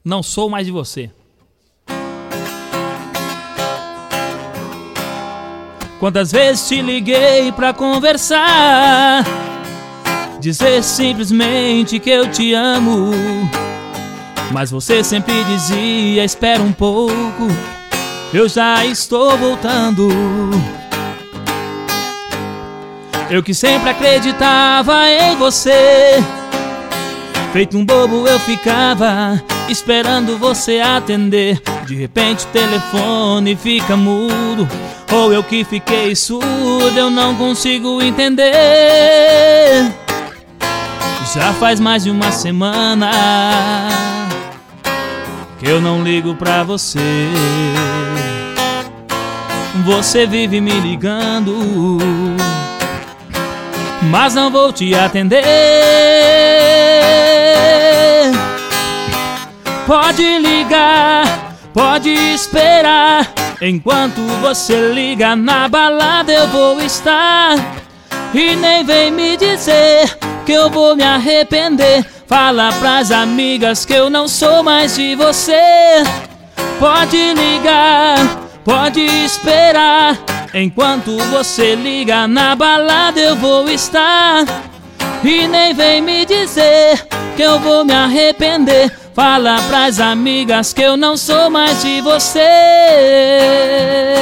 Não sou mais de você. Quantas vezes te liguei pra conversar, dizer simplesmente que eu te amo, mas você sempre dizia: espera um pouco, eu já estou voltando. Eu que sempre acreditava em você, feito um bobo eu ficava esperando você atender. De repente o telefone fica mudo, ou eu que fiquei surdo, eu não consigo entender. Já faz mais de uma semana que eu não ligo pra você. Você vive me ligando, mas não vou te atender. Pode ligar, pode esperar, enquanto você liga na balada eu vou estar. E nem vem me dizer que eu vou me arrepender. Fala pras amigas que eu não sou mais de você. Pode ligar, pode esperar, enquanto você liga na balada eu vou estar. E nem vem me dizer que eu vou me arrepender. Fala pras amigas que eu não sou mais de você.